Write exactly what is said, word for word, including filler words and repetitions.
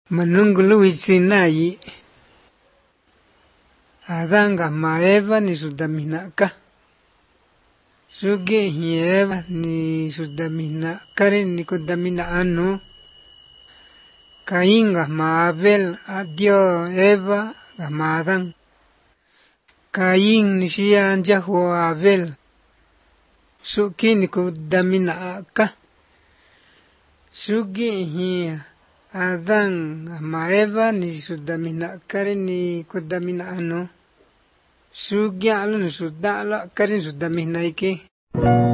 manungulu isinayi adanga ma Eva ni sudaminaka sugi hi Eva ni sudamina kare ni kudamina anu Caín ma Abel adio Eva ma Adán Caín ni shia anjahu Abel suki ni kudamina aka sugi hi Adán ma Eva ni sudamina kare ni kudamina anu sugi alu ni sudala kare ni sudamina iki